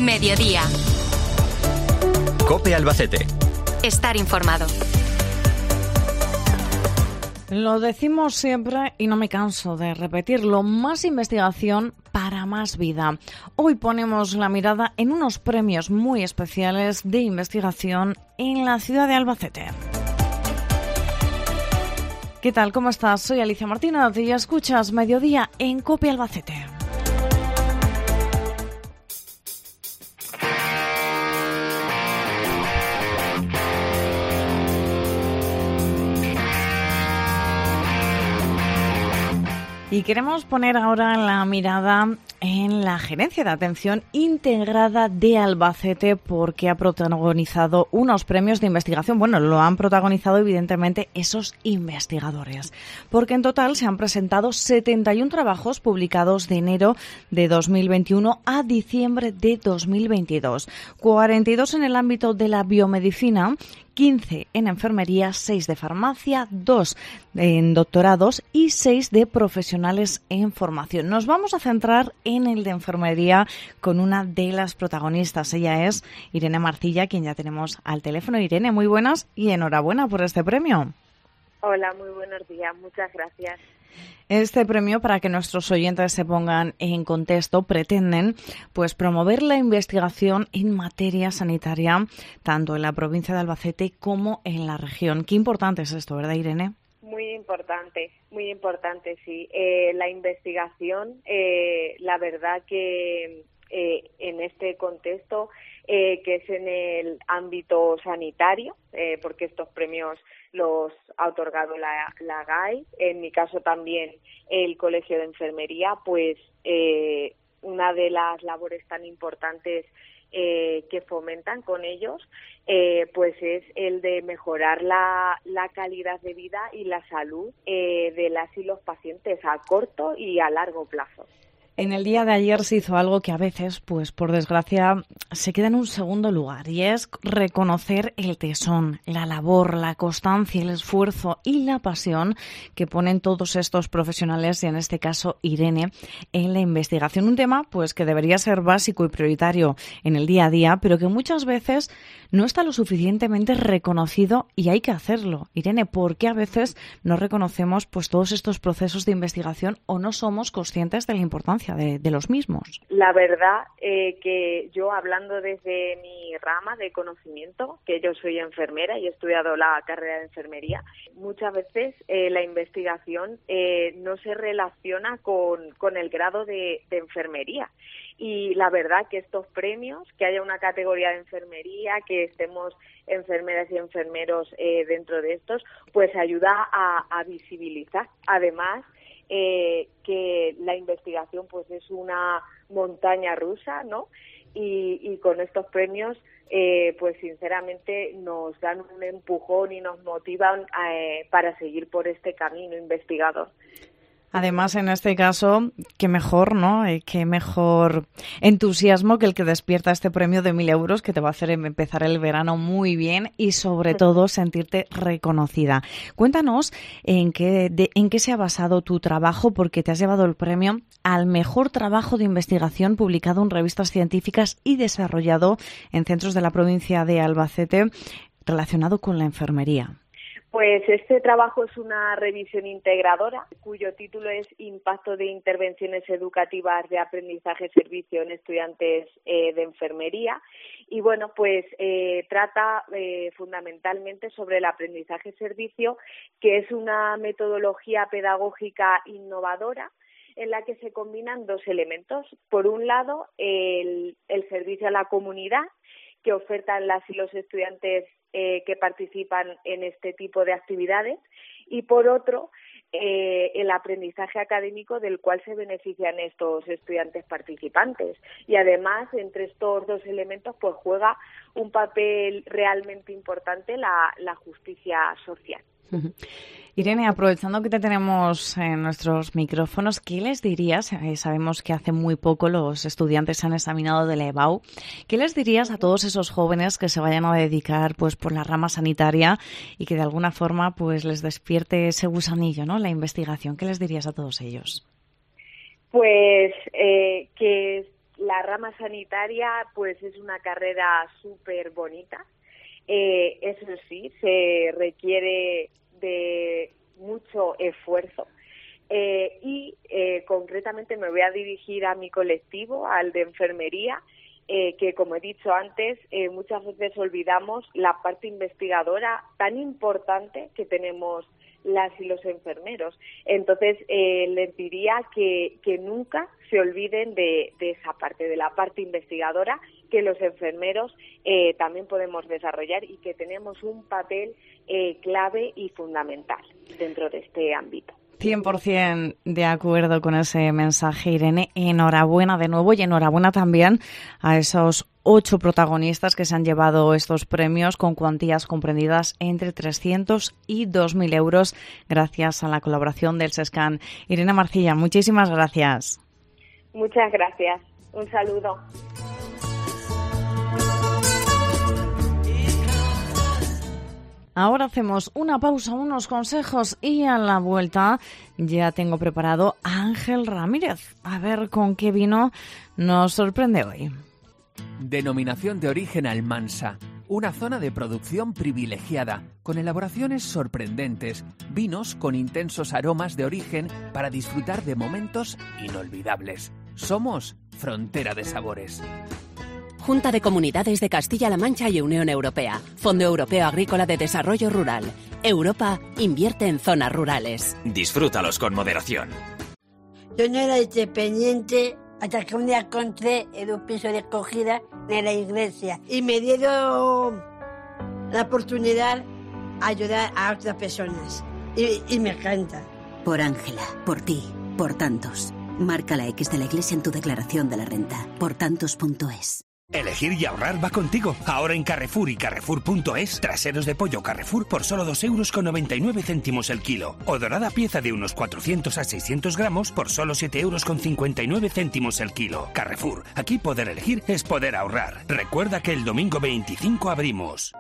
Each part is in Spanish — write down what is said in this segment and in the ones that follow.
Mediodía. COPE Albacete. Estar informado. Lo decimos siempre y no me canso de repetirlo, más investigación para más vida. Hoy ponemos la mirada en unos premios muy especiales de investigación en la ciudad de Albacete. ¿Qué tal? ¿Cómo estás? Soy Alicia Martínez y escuchas Mediodía en COPE Albacete. Y queremos poner ahora la mirada en la Gerencia de Atención Integrada de Albacete porque ha protagonizado unos premios de investigación. Bueno, lo han protagonizado evidentemente esos investigadores, porque en total se han presentado 71 trabajos publicados de enero de 2021 a diciembre de 2022, 42 en el ámbito de la biomedicina, 15 en enfermería, 6 de farmacia, 2 en doctorados y 6 de profesionales en formación. Nos vamos a centrar en el de enfermería con una de las protagonistas. Ella es Irene Marcilla, quien ya tenemos al teléfono. Irene, muy buenas y enhorabuena por este premio. Hola, muy buenos días. Muchas gracias. Este premio, para que nuestros oyentes se pongan en contexto, pretenden pues promover la investigación en materia sanitaria, tanto en la provincia de Albacete como en la región. Qué importante es esto, ¿verdad, Irene? Muy importante, sí. La investigación, la verdad que en este contexto, que es en el ámbito sanitario, porque estos premios los ha otorgado la GAI, en mi caso también el Colegio de Enfermería, pues una de las labores tan importantes que fomentan con ellos, pues es el de mejorar la calidad de vida y la salud de las y los pacientes a corto y a largo plazo. En el día de ayer se hizo algo que a veces, pues por desgracia, se queda en un segundo lugar, y es reconocer el tesón, la labor, la constancia, el esfuerzo y la pasión que ponen todos estos profesionales, y en este caso Irene, en la investigación. Un tema pues que debería ser básico y prioritario en el día a día, pero que muchas veces no está lo suficientemente reconocido y hay que hacerlo. Irene, ¿por qué a veces no reconocemos pues todos estos procesos de investigación o no somos conscientes de la importancia de los mismos? La verdad que yo, hablando desde mi rama de conocimiento, que yo soy enfermera y he estudiado la carrera de enfermería, muchas veces la investigación no se relaciona con el grado de enfermería. Y la verdad que estos premios, que haya una categoría de enfermería, que estemos enfermeras y enfermeros dentro de estos, pues ayuda a visibilizar. Además, que la investigación pues es una montaña rusa, ¿no? Y con estos premios pues sinceramente nos dan un empujón y nos motivan para seguir por este camino investigador. Además, en este caso, qué mejor, ¿no? Qué mejor entusiasmo que el que despierta este premio de 1.000 euros que te va a hacer empezar el verano muy bien y, sobre todo, sentirte reconocida. Cuéntanos en qué se ha basado tu trabajo, porque te has llevado el premio al mejor trabajo de investigación publicado en revistas científicas y desarrollado en centros de la provincia de Albacete relacionado con la enfermería. Pues este trabajo es una revisión integradora cuyo título es Impacto de intervenciones educativas de aprendizaje-servicio en estudiantes de enfermería. Y bueno, pues trata fundamentalmente sobre el aprendizaje-servicio, que es una metodología pedagógica innovadora en la que se combinan dos elementos. Por un lado, el servicio a la comunidad que ofertan las y los estudiantes que participan en este tipo de actividades, y por otro, el aprendizaje académico del cual se benefician estos estudiantes participantes. Y además, entre estos dos elementos, pues juega un papel realmente importante la justicia social. Irene, aprovechando que te tenemos en nuestros micrófonos, ¿qué les dirías? Sabemos que hace muy poco los estudiantes se han examinado de la EBAU. ¿Qué les dirías a todos esos jóvenes que se vayan a dedicar pues por la rama sanitaria y que de alguna forma pues les despierte ese gusanillo, ¿no? La investigación. ¿Qué les dirías a todos ellos? Pues que la rama sanitaria pues es una carrera súper bonita. Eso sí, se requiere de mucho esfuerzo. Concretamente me voy a dirigir a mi colectivo, al de enfermería, que como he dicho antes, muchas veces olvidamos la parte investigadora tan importante que tenemos las y los enfermeros. Entonces, les diría que nunca se olviden de esa parte, de la parte investigadora, que los enfermeros también podemos desarrollar y que tenemos un papel clave y fundamental dentro de este ámbito. 100% de acuerdo con ese mensaje, Irene. Enhorabuena de nuevo y enhorabuena también a esos 8 protagonistas que se han llevado estos premios con cuantías comprendidas entre 300 y 2.000 euros gracias a la colaboración del SESCAN. Irene Marcilla, muchísimas gracias. Muchas gracias. Un saludo. Ahora hacemos una pausa, unos consejos y a la vuelta ya tengo preparado a Ángel Ramírez. A ver con qué vino nos sorprende hoy. Denominación de origen Almansa. Una zona de producción privilegiada, con elaboraciones sorprendentes, vinos con intensos aromas de origen para disfrutar de momentos inolvidables. Somos Frontera de Sabores. Junta de Comunidades de Castilla-La Mancha y Unión Europea. Fondo Europeo Agrícola de Desarrollo Rural. Europa invierte en zonas rurales. Disfrútalos con moderación. Yo no era independiente hasta que un día encontré en un piso de acogida de la iglesia y me dieron la oportunidad de ayudar a otras personas. Y me encanta. Por Ángela, por ti, por tantos. Marca la X de la iglesia en tu declaración de la renta. Portantos.es. Elegir y ahorrar va contigo. Ahora en Carrefour y Carrefour.es, traseros de pollo Carrefour por solo 2,99 € el kilo. O dorada pieza de unos 400 a 600 gramos por solo 7,59 € el kilo. Carrefour, aquí poder elegir es poder ahorrar. Recuerda que el domingo 25 abrimos.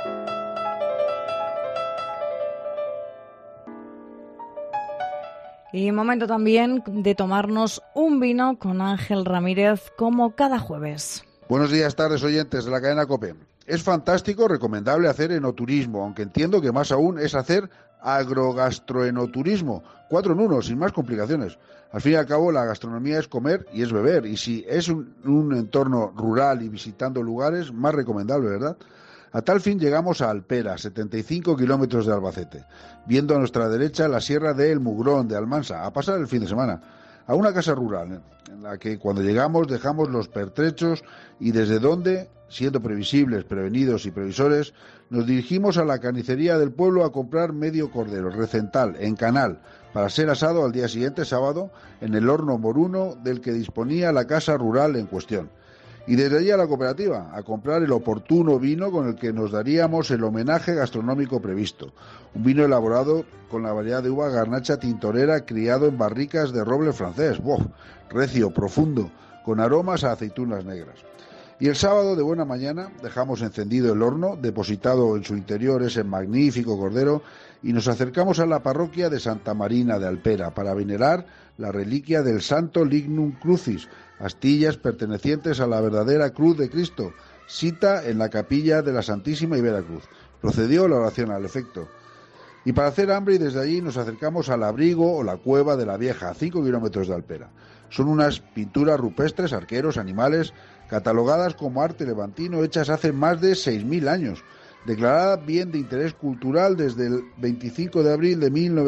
Y momento también de tomarnos un vino con Ángel Ramírez como cada jueves. Buenos días, tardes, oyentes de la cadena COPE. Es fantástico, recomendable hacer enoturismo, aunque entiendo que más aún es hacer agrogastroenoturismo, 4 en 1, sin más complicaciones. Al fin y al cabo, la gastronomía es comer y es beber, y si es un entorno rural y visitando lugares, más recomendable, ¿verdad? A tal fin llegamos a Alpera, 75 kilómetros de Albacete, viendo a nuestra derecha la sierra de El Mugrón, de Almansa, a pasar el fin de semana. A una casa rural, en la que cuando llegamos dejamos los pertrechos y desde donde, siendo previsibles, prevenidos y previsores, nos dirigimos a la carnicería del pueblo a comprar medio cordero, recental, en canal, para ser asado al día siguiente, sábado, en el horno moruno del que disponía la casa rural en cuestión. Y desde allí a la cooperativa, a comprar el oportuno vino con el que nos daríamos el homenaje gastronómico previsto. Un vino elaborado con la variedad de uva garnacha tintorera criado en barricas de roble francés. ¡Wow! Recio, profundo, con aromas a aceitunas negras. Y el sábado de buena mañana dejamos encendido el horno, depositado en su interior ese magnífico cordero, y nos acercamos a la parroquia de Santa Marina de Alpera para venerar la reliquia del Santo Lignum Crucis, astillas pertenecientes a la verdadera cruz de Cristo, sita en la capilla de la Santísima y Vera Cruz. Procedió la oración al efecto. Y para hacer hambre, y desde allí nos acercamos al abrigo o la cueva de la Vieja, a 5 kilómetros de Alpera. Son unas pinturas rupestres, arqueros, animales, catalogadas como arte levantino, hechas hace más de 6.000 años, declarada bien de interés cultural desde el 25 de abril de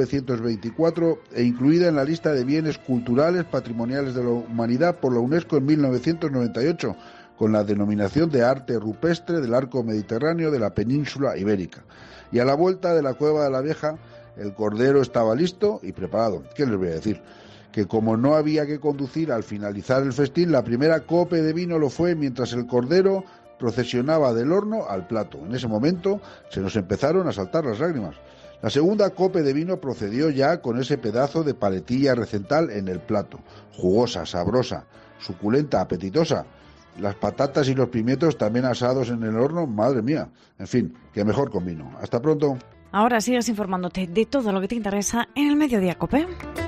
1924 e incluida en la lista de bienes culturales patrimoniales de la humanidad por la UNESCO en 1998, con la denominación de arte rupestre del arco mediterráneo de la península ibérica. Y a la vuelta de la cueva de la Vieja, el cordero estaba listo y preparado. ¿Qué les voy a decir? Que como no había que conducir al finalizar el festín, la primera cope de vino lo fue mientras el cordero procesionaba del horno al plato. En ese momento se nos empezaron a saltar las lágrimas. La segunda cope de vino procedió ya con ese pedazo de paletilla recental en el plato, jugosa, sabrosa, suculenta, apetitosa. Las patatas y los pimientos también asados en el horno, madre mía. En fin, que mejor con vino. Hasta pronto. Ahora sigues informándote de todo lo que te interesa en el Mediodía COPE.